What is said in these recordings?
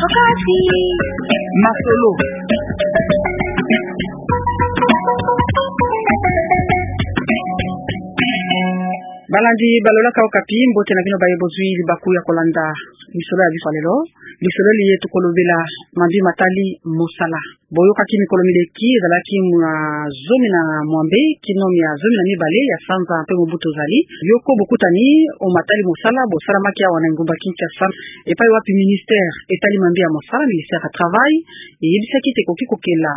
Wakati Masolo balandi balolaka okapi mbote na bino baye bozwi libaku ya kolanda lisolo ya biso lelo lisolo liye tukolobela mambi matali mosala boyokaki mikolo mileki ezalaki mwa zomi na mwambe kinomi ya zomi na mibale ya sanza mpe mobutu ozali yoko bokutani o matali mosala bosalamaki awa na ngumba Kinshasa epai wapi ministère etali mambi ya mosala ministère ya travail eyebisaki te koki kokela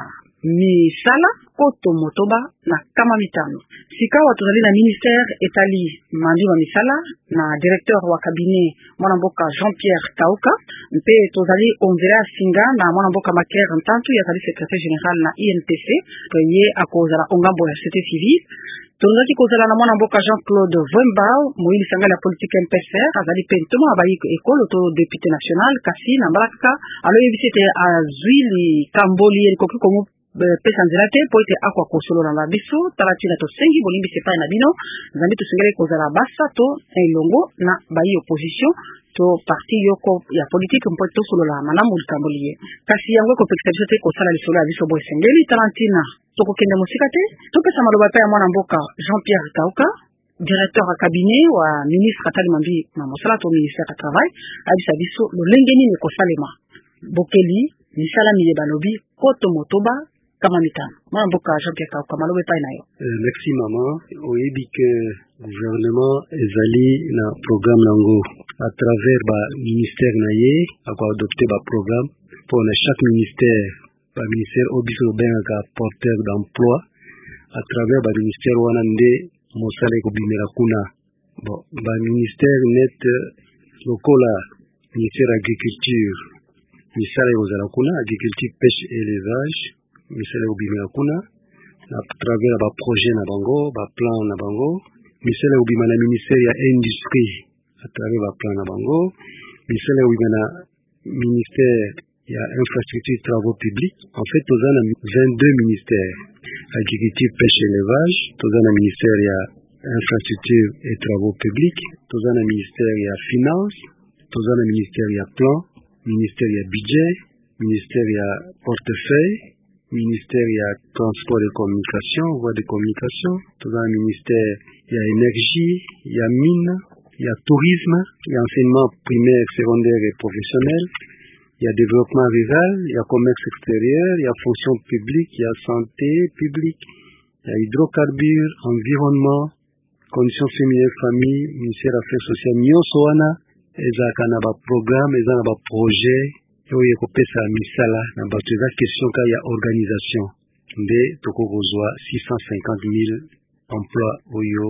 misala koto motoba na kama mitano sikawa tozali na ministère etali mambi wa misala na directeur wa cabinet mwana mboka Jean-Pierre Kauka mpe tozali onzela singa na mwana mboka Maker Ntantu yazali secrétaire général na INPC ye akozala ongambo ya société civile tozali kozala na mwana mboka Jean-Claude Vembao moyili sangala ya politique MPSR azali pe ntomo abayi ekolo to député national kasi na mbalaka aloyebisite azwili kamboli elikoki komo pesa nzela te po ete akwa kosolola na biso tala tina tosengi bolimbisi epai na bino nzambi tosengeli kozala basa to elongo na bayi opposition to parti yoko ya politique mpo tosolola malamu likambo liye kasi yango ekopekisa biso te kosala lisolo ya biso bo esengeli tala ntina tokokende mosika te topesa maloba pe ya mwana mboka Jean-Pierre Kauka directeur ya cabinet wa ministre atali mambi na mosala to ministère ya travail abisa biso lolenge nini ekosalema bokeli misala miye balobi koto motoba kama mitano mwana mboka Jean-Pierre Kauka malobe pai na yo. Merci maman oyebi ke gouvernement ezali na programme nango à travers ba ministère na ye ako adopter ba programme pour chaque ministère ba ministère obiso bengaka porteur d'emploi à travers ba ministère wana nde mosala ekobimela kuna bon ba ministère net lokola ministère agriculture misala ekozala kuna agriculture pêche et élevage misala ekobimela kuna à travers ba projet na bango ba plan na bango misala ekobima na ministère ya industrie à travers ba plan na bango misala ekobima na ministère ya infrastructure travaux publics en fait tozana 22 ministères agriculture pêche et élevage tozana ministère ya infrastructure et travaux publics tozana ministère ya finance tozana ministère ya plan ministère ya budget ministère ya portefeuille ministère ya transport et communication voie de communication tozana ministère ya énergie ya mine ya tourisme ya enseignement primaire secondaire et professionnel ya développement rural ya commerce extérieur ya fonction publique ya santé publique ya hydrocarbures environnement conditions féminines famille ministère affaires sociales nyonso wana ezalaka na ba programme eza na ba projet oyo ekopesa misala na bato eza question ka ya organisation nde tokokozwa 650,000 emploi oyo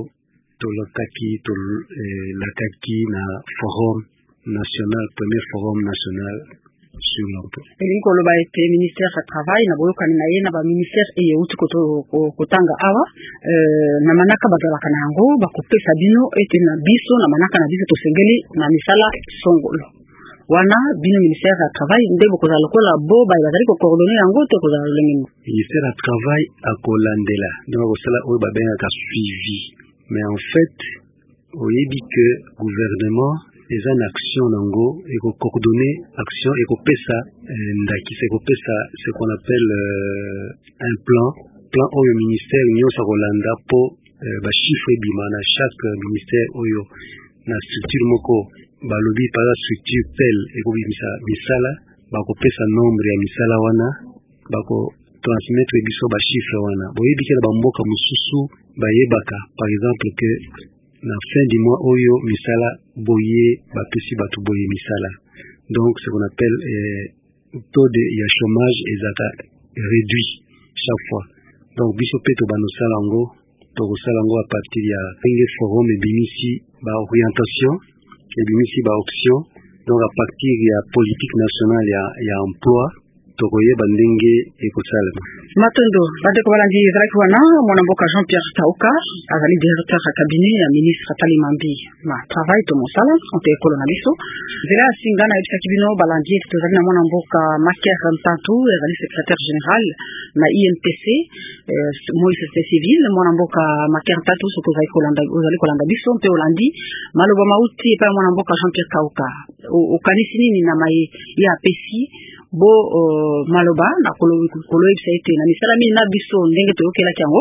lakaki na forum national premier forum national sur l'emploi elingi koloba ete ministère ya travail na boyokani na ye na ba ministère eyeuti kotanga awa na manaka bazalaka na yango bakopesa bino ete na biso na manaka na biso tosengeli na misala songolo wana bino ministère ya travail nde bokozala lokola bo baye bazali kocoordonne yango te kozala lolenge ministère ya travail akolandela donc akosala oyo babengaka suivi mais en fait oyebi que gouvernement eza na action nango ekocoordonner action ekopesa ndakisa ekopesa ce qu'on appelle un plan oyo ministère nyonso akolanda po bachiffre ebima na chaque ministère oyo na structure moko balobi par la structure tel ekobimisa misala bakopesa nombre ya misala wana bako transmettre biso bachiffre wana boyebi ke na bamboka mosusu bayebaka par exemple que na fin du mois oyo misala boye bapesi bato boye misala donc ce qu'on appelle taux de ya chômage ezaka réduit chaque fois donc biso pe tobanosala yango tokosala yango à partir ya penge forum ebimisi ba orientation ebimisi ba option donc à partir ya politique nationale ya emploi tokoye bandenge ekosalama. Matondo bande ko balandi ezalaki wana mwana mboka Jean-Pierre Kauka azali directeur ya cabinet ya ministre Atali Mambi ma travail to mosala santé ekolo na biso zela singana ebisaki bino balandi tozali na mwana mboka Maker Ntantu azali secrétaire général na INPC Moïse Civil mwana mboka Maker Ntantu soko ozali kolanda biso mpe olandi maloba mauti pa mwana mboka Jean-Pierre Kauka okanisi nini na mai ya pesi bo maloba na kolo ite na misala mini na biso ndenge toyokela kyango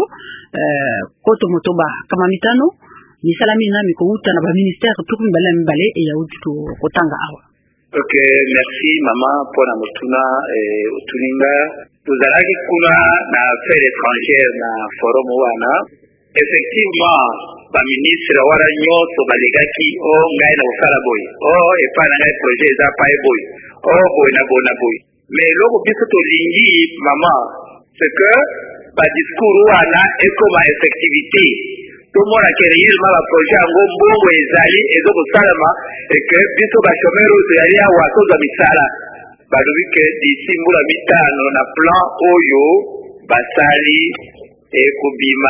koto motoba kama mitano misala mini na mikouta na ba ministère tukumi mbale e yaudi to kotanga awa. Ok, merci maman pour la motuna utuninga tuzalaki kuna na affaires étrangères na forum wana effectivement ba ministre wala nyoso balegaki ngai na usala boy epana ngai projet za pa boy boy na bona boy mais loko biso to lingi maman c'est que ba discours wana ekoma effectivité to mona que réellement ba projet ngo mbongo ezali ezoko salama et que biso ba chômeur ezali awa to za misala ba lobi que d'ici mbula mitano na plan oyo basali ekobima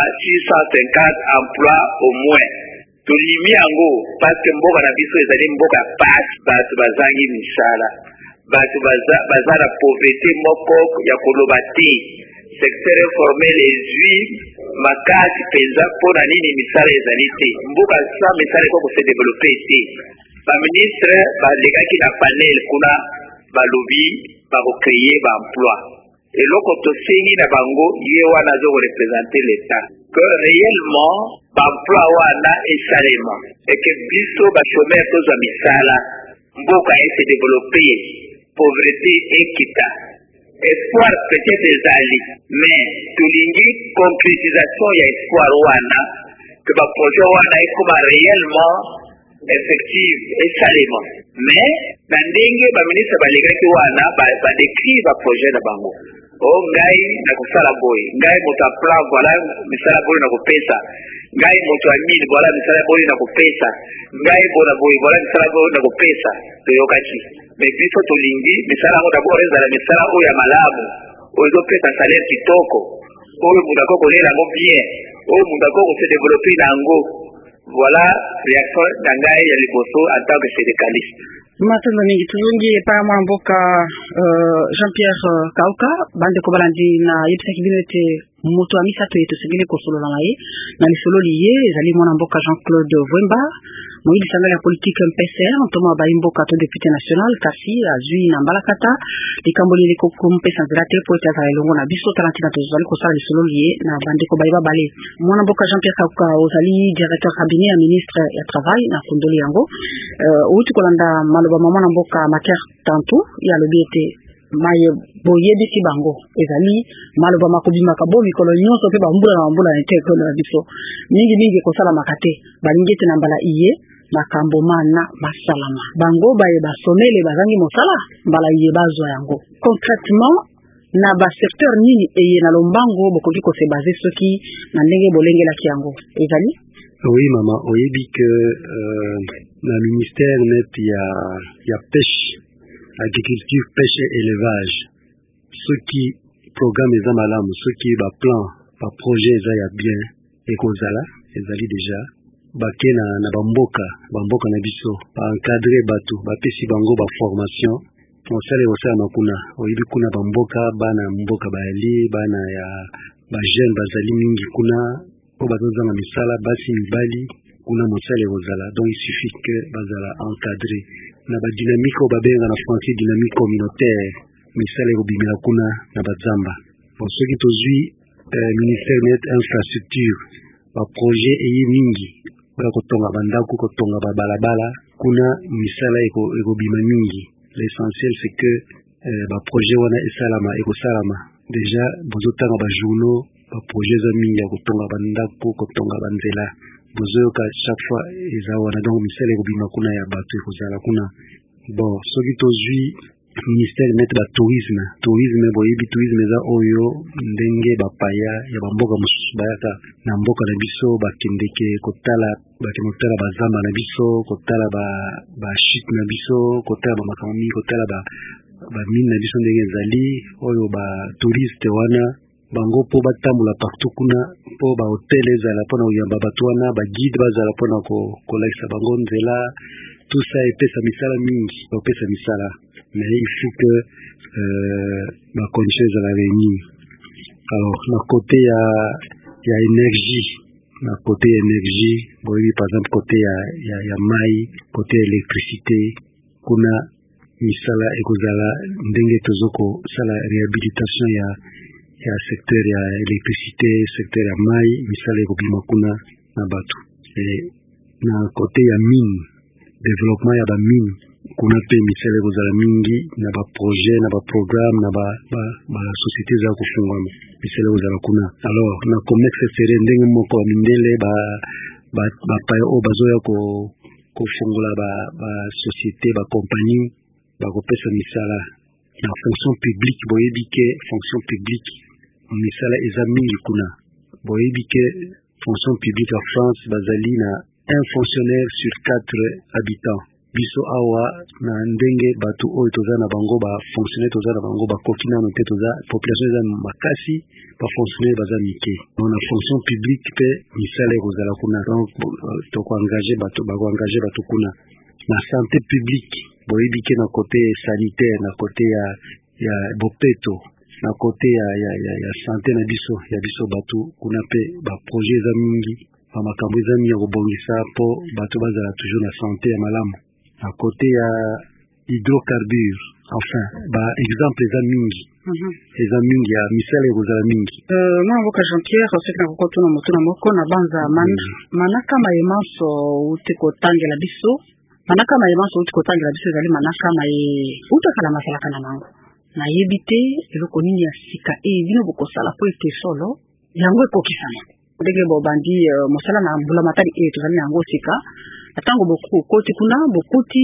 650 emplois au moins tolimi yango parce que mboka na biso ezali mboka passe bato bazangi misala bato baza na pauvreté moko ya koloba te secteur informel ezwi makasi penza mpona nini misala ezali te mboka sa misala ekoko se développer te baministre balekaki na panel kuna balobi bakocreye baemploi eloko tosengi na bango ye wana azokorepresente l'état que réellement baemploi wana esalema eke biso bachômeur tozwa misala mboka ese développer pauvreté ekita espoir peut-être ezali mais tolingi concrétisation ya espoir wana que baprojet wana ekoma réellement effective esalema mais na ndenge baministre balegaki wana badécrire baprojet na bango ngai na kosala boy ngai moto a plan voilà misala boy na kopesa ngai moto a mine voilà misala boy na kopesa ngai bona boy voilà misala boy na kopesa toyokaki mais biso tolingi misala ngo d'abord ezala misala oyo ya malamu oyo ezopesa salaire kitoko oyo mutu akoko kolela yango bien oyo mutu akoko se développer nango voilà réaction na ngai ya liboso en tant que syndicaliste. Matondo mingi tuzungi pa mwana mboka Jean-Pierre Kauka bande ko balandi na yebisaki bino ete moto a misato yetu segele kosolola na ye na lisolo liye ezali mwana mboka Jean-Claude Vwemba moyili sangala ya politique MPCR ntoma baimboka to député national kasi azui na mbalakata likamboli liko kumpesa nzela te po ete azala elongo na biso talantina tozali kosala lisolo liye na bande ko bayiba bale mwana mboka Jean-Pierre Kauka ozali directeur cabinet ya ministre ya travail na kondoli yango uti kolanda maloba mwana mboka Maker Ntantu ya lobi ete maye boyebisi bango ezali maloba makobima kabo mikolo nyonso pe bambula na nteko na biso mingi kosala makate balingete na mbala iye makambo mana masalama bango baye basomele bazangi mosala mbala iye bazwa yango concrètement na ba secteur nini eye na lombango bokoki ko se baser soki na ndenge bolengela kiango ezali. Oui maman oyebi que na ministère net ya pêche agriculture pêche et élevage ceux qui programme eza malamu ceux qui ba plan ba projet eza ya bien ekozala ezali déjà bake na bamboka na biso ba encadrer bato bapesi bango ba formation mosala osala kuna oyebi kuna bamboka bana mboka bayali bana ya ba jeune bazali mingi kuna o bazozanga misala basi mibali kuna mosala ozala donc il suffit que bazala encadrer na ba dynamique o babenga na français dynamique communautaire misala obimela kuna na bazamba pour ceux qui tozui ministère net infrastructure ba projet eye mingi ba kotonga bandako kotonga ba balabala kuna misala ekobima mingi l'essentiel c'est que ba projet wana esalama ekosalama déjà bozotanga ba journaux ba projet za mingi ya kotonga bandako kotonga banzela bozoyoka chaque fois ezawana donc misala ekobima kuna ya bato ekozala kuna bon soki tozwi ministère net ba tourisme boyebi tourisme eza oyo ndenge bapaya ya bamboka mosusu bayaka na mboka na biso bakendeke kotala bazamba na biso kotala ba chute na biso kotala ba makambo mingi kotala ba mine na biso ndenge ezali oyo ba touriste wana bango po batambola partout kuna po ba hotel ezala pona koyamba bato wana ba guide bazala pona kolakisa bango nzela tout ça epesa misala mingi opesa misala mais il faut que ba conditions ezala réunies. Alors na côté ya énergie, na côté énergie boyebi par exemple côté ya mai, côté électricité kuna misala ekozala ndenge tozoko sala réhabilitation ya secteur ya électricité, secteur ya mai, misala ekobima kuna na bato. Et na côté ya mine, développement ya ba mine kuna pe misala ekozala mingi na ba projet na ba programme na ba société za kufungwama misala ekozala kuna. Alors na commerce extérieur ndenge moko ya mindele ba pa o bazoya kufungula ba société ba compagnie bakopesa misala na fonction publique. Boyebi ke fonction publique misala eza mingi kuna. Boyebi ke fonction publique en France bazali na un fonctionnaire sur 4 habitants. Biso awa na ndenge batu oyo toza na bango ba fonctionnaire toza na bango ba kokina no te toza population eza makasi ba fonctionnaire baza mike. Donc na fonction publique pe misala ekozala kuna. Donc to ko engager batu ba ko engager batu kuna. Na santé publique boyebi ke na côté sanitaire na côté ya bopeto na côté ya santé na biso batu kuna pe ba projet za mingi ba makambo za mingi ya kobongisa po batu bazala toujours na santé ya malamu. Na côté ya hydrocarbures enfin ba exemple za mingi eza mingi ya misala ekozala mingi. Mwangoka Jean-Pierre oseka na kokotuna motuna moko na banza manaka mayemanso utiko tangela biso manaka mayemanso utiko tangela biso ezali manaka maye utakala masala kana nango na yebite eloko nini ya sika bino bokosala po ete solo yango ekokisana ndenge bobandi mosala na mbula matari tozali yango sika atango bokoti kuna bokoti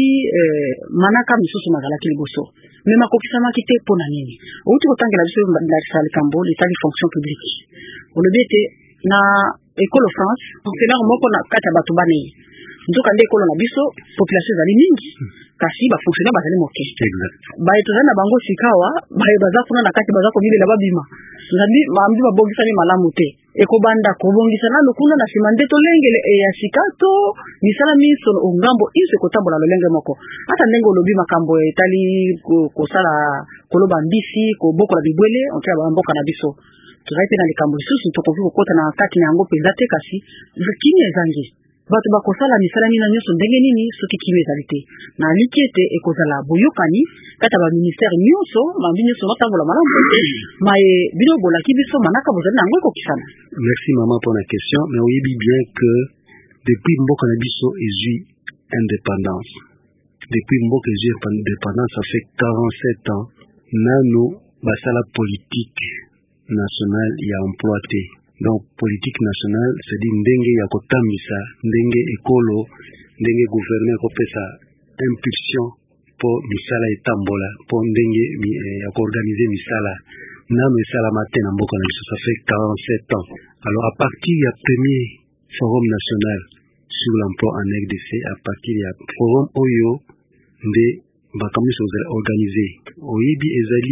manaka misusu mazalaki liboso mais makokisama kite pona nini uti kotangela biso na sala kambo litali fonction publique olobete na école France fonctionnaire moko na kata bato bane ndoka nde école na biso population zali mingi kasi ba fonctionnaire bazali moke exact ba etozana na bango sikawa ba baza kuna na kati baza kobibela babima ngambi mambi babongisani malamu te ekobanda kobongisana lokuna na simande to lengele ya sikato misala miso ngambo iso kotambola lolenge moko ata ndenge olobi makambo etali kosala koloba mbisi kobokola bibwele ontia ba mboka na biso tozali pe na likambo lisusu tokoki kokota na kati na yango penza te kasi kimi ezangi bato bakosala misala nini nyonso ndenge nini soki kimi ezali te na likiete ekozala boyokani kata ba ministère nyonso mambi nyonso batambola malamu maye bino bolaki biso manaka bozali nango ekokisana. Merci maman pour la question, mais oyebi bien que depuis mboka na biso ezwi indépendance, depuis mboka ezwi indépendance ça fait 47 ans nano basala politique nationale ya emploi te. Donc politique nationale c'est dit ndenge ya kotambisa ndenge ekolo ndenge gouvernement kopesa impulsion po misala etambola po ndenge ya koorganiser misala na misala matin na mboka na biso ça fait 47 ans. Alors à partir ya premier forum national sur l'emploi en RDC, à partir ya forum oyo nde bakamisa organisé oyebi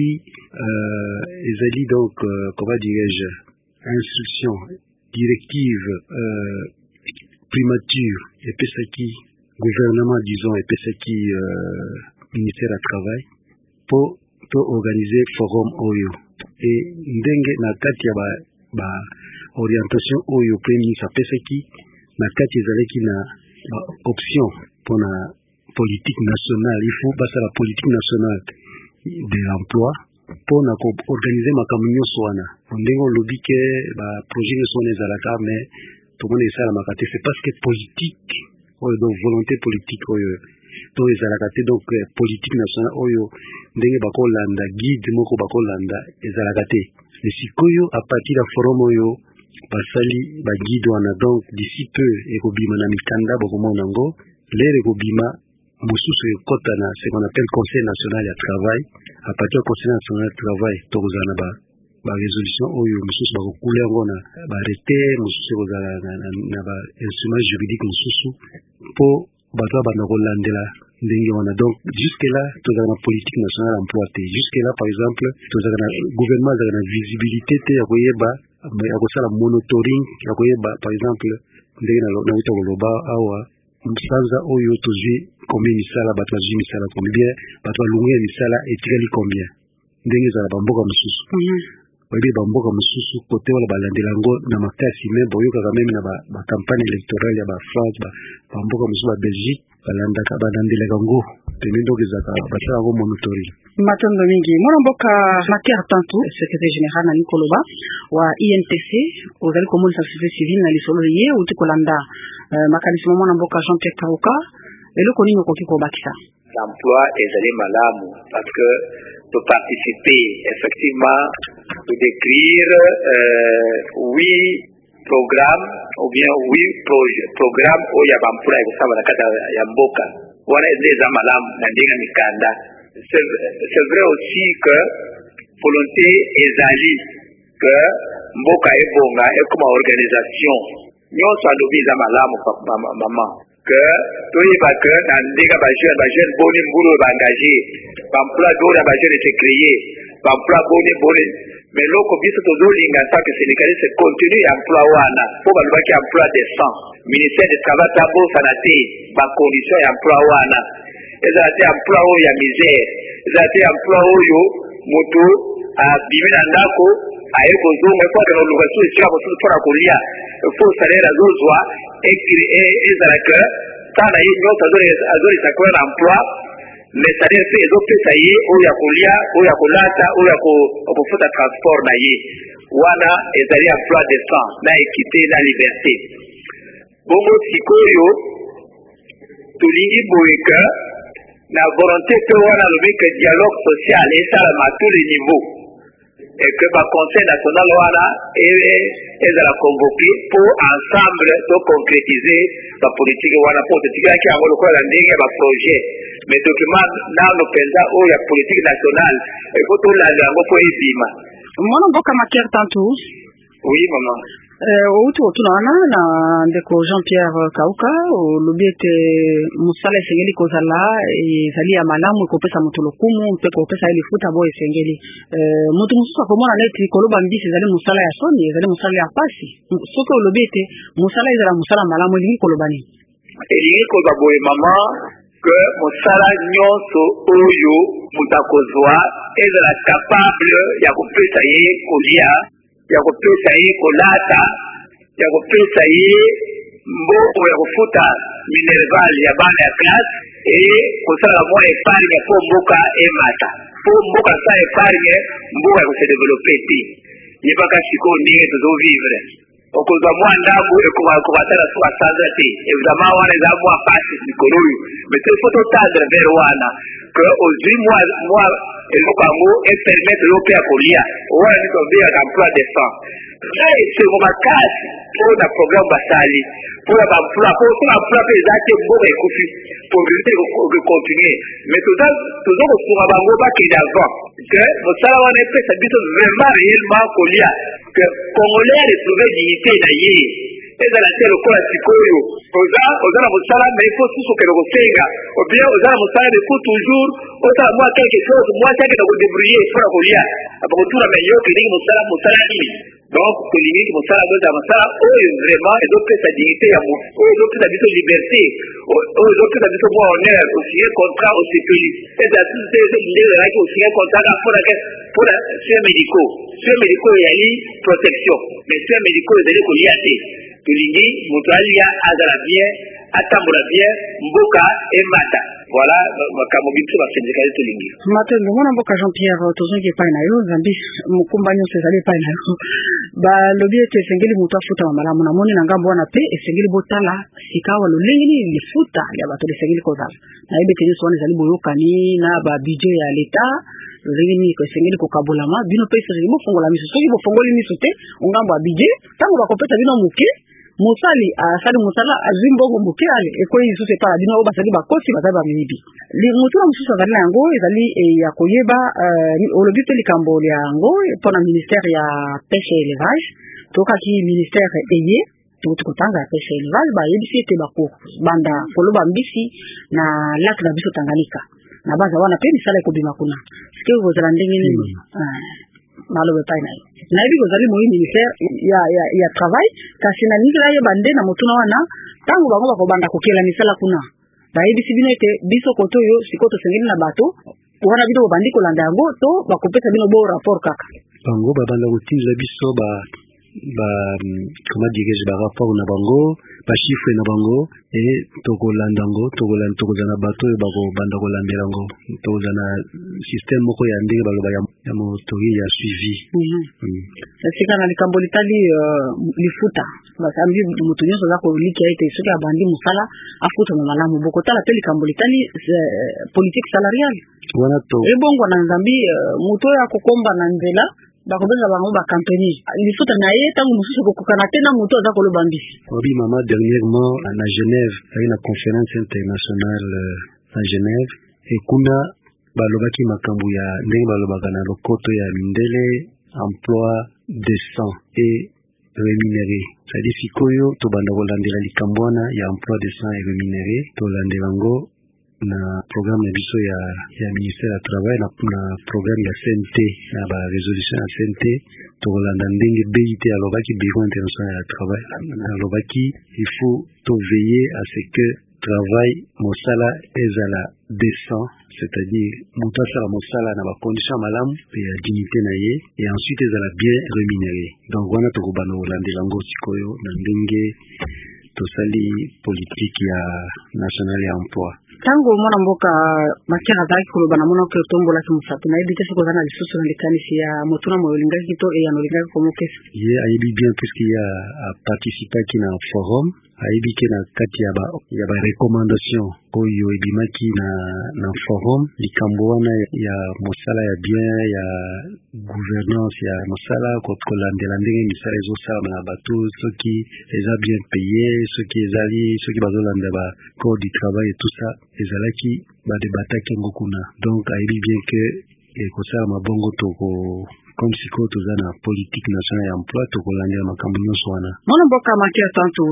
ezali donc comment dirais-je instruction, directive, primature, epesaki gouvernement disons epesaki ministère à travail pour organiser forum oyo et ndenge na kati ya ba orientation oyo premier ministre epesaki na kati ezalaki na option pour la politique nationale. Il faut passer à la politique nationale de l'emploi pour organiser makambo nyonso wana ndenge olobi ke ba projet nyonso wana ezalaka mais tomoni esalamaka te c'est parce que politique oyo donc volonté politique oyo to ezalaka te donc politique nationale oyo ndenge bakolanda guide moko bakolanda ezalaka te mais sikoyo à partir ya forum oyo basali ba guide wana donc d'ici peu ekobima na mikanda bokomona ngo lere ekobima mosusu ekota na ce qu'on appelle conseil national ya travail. À partir du conseil national ya travail tokozala ba résolution oyo mosusu bakokula yango na ba arrêté mosusu ekozala na ba instrument juridique mosusu po bato bana kolandela Donc jusque là tozala na politique nationale emploi te. Jusque là par exemple tozala na gouvernement azala na visibilité te ya koyeba ya kosala monitoring ya koyeba par exemple ndenge na uta koloba awa musanza oyo tozwi combien misala bato bazwi misala combien bato balungu ya misala etikali combien ndenge ezala bamboka mosusu oyebi bamboka mosusu kote wala balandela yango na makasi me boyokaka meme na bakampagne électorale ya bafrance bamboka mosusu ba Belgique balandelaka yango pene donc ezaka basala yango monitoring. Matondo mingi mwana mboka Maker Tantu secrétaire général na Nikoloba wa INTC ozali komonisa société civile na lisolo ye uti kolanda makanismo mwana mboka Jean-Pierre Kauka eloko nini okoki kobakisa. L'emploi ezali malamu parce que pour participer effectivement pour décrire programme ou bien programme où il y a d'emploi et ça va la kata ya mboka wana eza malamu na ndenge mikanda. C'est vrai aussi que volonté ezali que mboka ebonga et comme organisation nyonso alobi eza malamu mama que toyeba que na ndenge ba jeune boni mbulu ba engagé emploi d'ora ba jeune se créer emploi boni mais loko biso tozolinga tant que sénégalais continue emploi wana pour balobaki emploi décent ministère du travail tabo sanate ba condition ya emploi wana ezate emploi oyo ya misère ezate emploi oyo moto bimina ndako aye kozonga kwa kana location etika bosu para kolia faut salaire azozwa ezalaka kana ye nyota azori sakwa emploi mais salaire fait ezopesa ye oyo ya kolia oyo ya kolata oyo ya kofuta transport na ye wana ezali emploi décent na équité na liberté. Bongo sikoyo tolingi boyeka na volonté pe wana lobeka dialogue social esalama à tous les niveaux et que le Conseil national est convoqué pour ensemble de concrétiser la politique wana pour te dire qu'il y a un projet mais document dans le président où il y a politique nationale et faut tout l'angle pour ebima. Mwana mboka Maker Tantu. Oui maman. Outu tunaona na ndeko Jean-Pierre Kauka olobiete musala esengeli kozala ezali ya malamu kopesa mutu lokumu mpe kopesa ile futa boy esengeli mutu mususu akomona neti koloba mbisi ezali musala ya soni ezali musala ya pasi soki olobiete musala ezala musala malamu elingi koloba nini elingi koloba boye mama que musala nyonso oyo mutakozwa ezala capable ya kopesa ye kolia ya kopesa ye kolata ya kopesa ye mboko ya kufuta minerval ya bana ya classe et kosala mwa épargne po mboka emata po mboka sa épargne mboka ya kose développer ti yebaka siko ndenge tozovivre okozwa mwa ndambo ekobatala so asanza te évidemment wana eza mwa pasi likolo oyo mais il faut tendre vers wana que ozwi mwa eloko yango epermettre yo mpe ya kolia wana nito obeyaka emploi décent na esengo makasi mpona programme basali mpona bamploi mpona emploi mpe eza te mboka ekufi progressité continue mais toza kosunga bango bakende avant que mosala wana epesa biso vraiment réellement kolia que congolais a retrouvé dignité na ye ezala te lokola sikoyo oza na mosala mais il faut susu okende kosenga ou bien oza na mosala mais faut toujours osala mwa quelque chose mwasi akende kodébrouiller mpona kolia apakotuna me yo okendeki mosala nini donc tolingiki mosala ngo ezala mosala oyo vraiment ezopesa dignité ya motu oyo ezopesa biso liberté oyo ezopesa biso mwa honneur osinye contrat osepeli ezala susu te ndenge ezalaki osinye contrat mpona soins médicaux eyali protection mais soins médicaux ezali kolia te tolingi moto alia azala bien atambola bien mboka emata voilà makambo biso basendikali tolingi Matengo mwana mboka Jean-Pierre tozongi epai na yo nzambi mokumba nyonso ezali epai na yo balobi ete esengeli moto afuta malamu namoni na ngambo wana pe esengeli botala sika wa lolenge nini lifuta ya bato esengeli kozala nayebi ete nyonso wana ezali boyokani na babudget ya leta lolenge nini esengeli kokabolama bino pe esengeli bofongola miso soki bofongoli miso te ongambo ya budget ntango bakopesa bino moke mosali asali mosala azimbongo moke ale ekoyi lisusu epai bino oyo basali bakosi bazali bamiyibi motuna mosusu azali na yango ezali ya koyeba olobi mpe likambo ya yango mpona ministère ya pêche et élevage tokaki ministère eye tukutanga pesa elval ba yebisi ete bako banda koloba mbisi na lac na biso Tanganyika na baza wana pe misala ekobima kuna sike kozala ndenge nini malobe pa nayo nayebi kozali moyi ministère ya travail kasi na ningila ye bande na motuna wana tango bango bakobanda kokela misala kuna bayebisi bino ete biso koto yo sikoto sengeli na bato wana bino bandi kolanda yango to bakopesa bino bo rapport kaka bango babanda kotinza biso comment dirais-je rapport na bango chiffre na bango et tokolanda ngo tokozana bato bako banda kolandela ngo tozana système moko ya ndenge baloba ya motori ya suivi sika na likambo litali lifuta basambi mutu nyonso za kolika ete soki abandi musala afuta na malamu bokotala pe likambo litali politique salariale wana to ebongo na nzambi mutu ya kokomba na nzela bakobeza bango ba campagne lifuta na ye tangu mususu kokokana te na mutu aza koloba mbisi obi mama dernièrement à Genève à une conférence internationale à Genève et kuna balobaki makambo ya ndenge balobaka na lokoto ya mindele emploi décent et rémunéré c'est-à-dire sikoyo tobanda kolandela likambo wana ya emploi décent et rémunéré tolandela ngo na programme na biso ya ministère ya travail na programme ya CNT na ba résolution ya CNT tokolanda ndenge BIT alobaki bureau international ya travail alobaki il faut to veiller à ce que travail mosala ezala décent c'est-à-dire motasala mosala na ba condition malamu pe ya dignité na ye et ensuite ezala bien rémunéré donc wana tokobana kolandela ngo sikoyo na ndenge tosali politique ya national ya emploi tango mwana mboka makera zaki koloba na mona ko tombola kimusatu na yebite siko zana lisusu na likanisi ya motuna moyolinga kito e ya nolinga komokesa ye ayebi bien puisque ya participer ki na forum ayebi ke na kati ya ba recommandation oyo ebimaki na forum likambo wana ya mosala ya bien ya gouvernance ya mosala kolandela ndenge misala ezosala na bato soki eza bien payé soki bazolanda ba code du travail et tout ça ezalaki badebataki yango kuna donc ayebi bien ke ekosala mabongo toko comme siko toza na politique nationale ya emploi tokolandela makambo nyonso wana mwana mboka makia tanto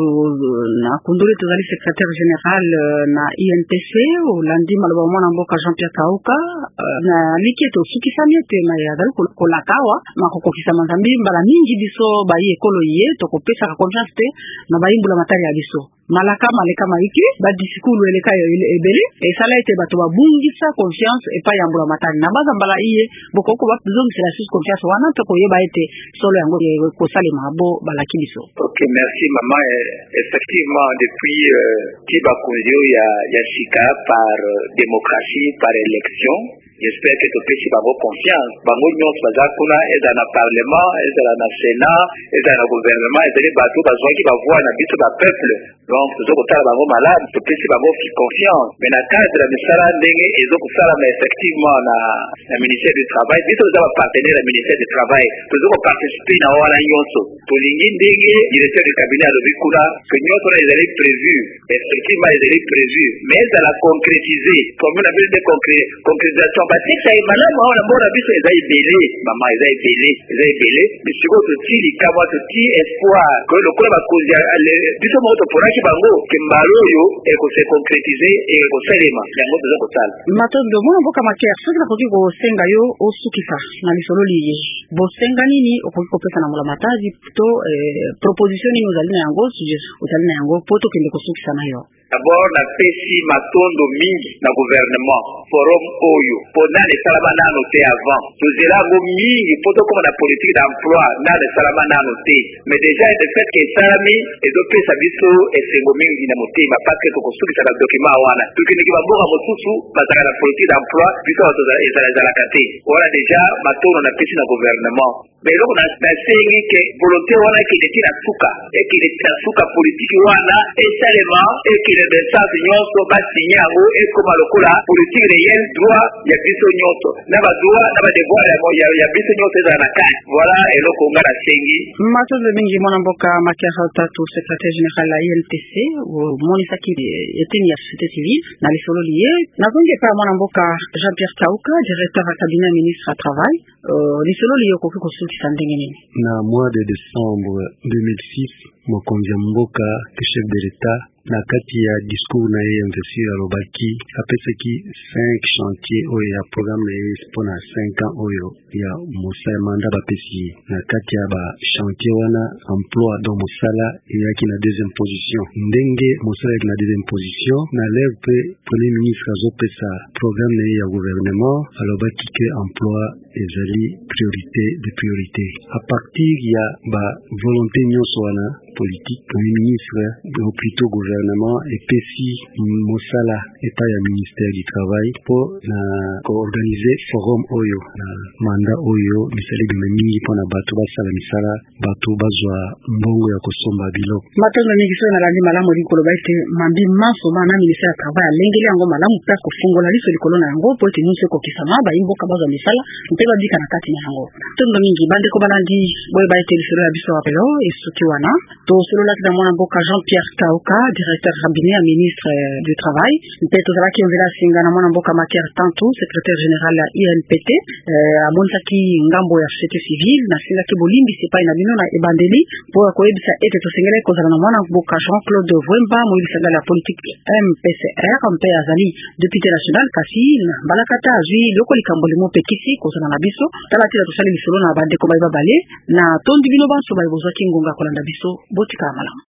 na kundule tozali secrétaire général na INTC olandi maloba mwana mboka Jean-Pierre Kauka na liketo sukisami ete na yazali kolakawa makokokisa manzambi mbala mingi biso bayi ekolo ye tokopesa confiance te na bayimbula matari ya biso malaka maiki ba disikulu eleka ebele esala ete bato babungisa confiance epa yambula matari na baza mbala iye bokoko bazongisela sus confiance wana tokoyeba ete solo yango kosalema bo balaki biso. Ok, merci maman. Effectivement, depuis Kibakunzio il y a Sika par démocratie, par élection. J'espère que tu peux avoir confiance. Bango nyonso bazakuna eza na parlement, eza na sénat, eza na gouvernement, eza les bateaux bazwa ki bavwa na biso ba peuple. Donc tozokotala bango malade, tu peux avoir confiance. Mais na cadre la misala ndenge ezokosala mais effectivement na ministère du travail, biso za ba partenaire na ministère du travail, tozokoparticiper na wana nyonso. Tolingi ndenge directeur du cabinet alobi kuna que nyonso na ezali prévu, effectivement ezali prévu, mais ça la concrétiser. Comme on appelle des concrétisation batisa imalamu aona mbona biso ezai belé mama ezai belé bisiko totili kama toti espoir ko lokola bakozi biso mo to poraki bango kembalo yo eko se concrétiser eko selema yango tozo kotala matondo mona mboka makia soki nakoki kosenga yo osukisa na lisolo liye bosenga nini okoki kopesa na mula matazi to proposition nini ozali na yango ozali na yango poto kende kosukisa na yo. D'abord na pesi matondo mingi na gouvernement forum oyo pona le salama nano te avant tozela go mingi poto comme na politique d'emploi na le salama nano te mais déjà le fait que salami ezo pesa biso esengo mingi na motema parce que tokosukisa na document wana tukini ba mboka mosusu bazaka na politique d'emploi biso ezala kate wala déjà matondo na pesi na gouvernement mais loko na sengi ke volonté wana ki neti na suka politique wana esalema eki le message nyonso basigné yango ekoma lokola politique réelle droit ya biso nyonso na ba droit na ba devoir ya biso nyonso ezala na kati voilà eloko nga na sengi matondo mingi mwana mboka Makia Tatu secrétaire général la INTC monisaki eteni ya société civile na lisolo liye nazonge pa mwana mboka Jean-Pierre Kauka directeur à cabinet ministre à travail lisolo liye koki kosukisa ndenge nini na mois de décembre 2006 mokonzi mboka ke chef de l'État na kati ya discours na ye investiture alobaki apesaki 5 chantier oyo ya programme na ye mpona 5 ans oyo ya mosala mandat bapesi ye na kati ya ba chantier wana emploi donc mosala eyaki na deuxième position ndenge mosala eyaki na deuxième position na lève pe premier ministre azopesa programme na ye ya gouvernement alobaki ke emploi ezali priorité de priorité à partir ya ba volonté nyonso wana politique premier ministre ou plutôt gouvernement epesi mosala etat ya ministère du travail pour na organiser forum oyo na mandat oyo misala mingi mpona bato basala misala bato bazwa mbongo ya kosomba biloko matondo mingi so na landi malamu likolo baite mambi maso bana ministère du travail alengeli yango malamu mpe kofungola liso likolo na yango po ete nyonso ekokisama bayimboka bazwa misala mpe babika na kati na yango tondo mingi bandeko balandi boye baite lisolo ya biso apelo esuki wana tosololaki na mwana mboka Jean-Pierre Kauka directeur cabinet ya ministre du travail mpe tozalaki onzela singa na mwana mboka Maker Tantu secrétaire général ya INPT amonisaki ngambo ya société civile na singaki bolimbisi epai na bino na ebandeli mpo ya koyebisa ete tosengeli kozala na mwana mboka Jean-Claude Vwemba moyebisa ngali ya politique MPCR mpe azali député national kasi na mbalakata azwi loko likambo limo mpe kisi kozala na biso tala tila tosali lisolo na bandeko baye babale na tondi bino banso baye bozwaki ngonga kolanda biso botika malamu